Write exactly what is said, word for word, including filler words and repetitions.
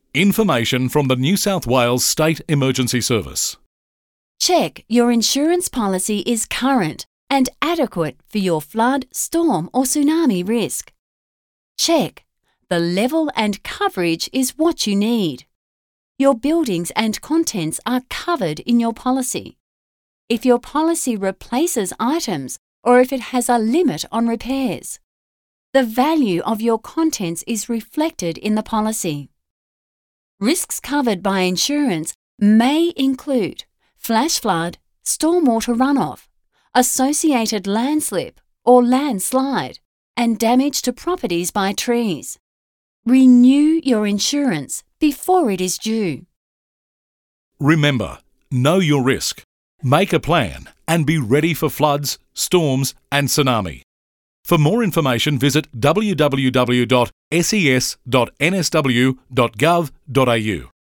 Information from the New South Wales State Emergency Service. Check your insurance policy is current and adequate for your flood, storm or tsunami risk. Check the level and coverage is what you need. Your buildings and contents are covered in your policy. If your policy replaces items or if it has a limit on repairs. The value of your contents is reflected in the policy. Risks covered by insurance may include flash flood, stormwater runoff, associated landslip or landslide, and damage to properties by trees. Renew your insurance before it is due. Remember, know your risk, make a plan, and be ready for floods, storms, and tsunami. For more information, visit w w w dot s e s dot n s w dot gov dot a u.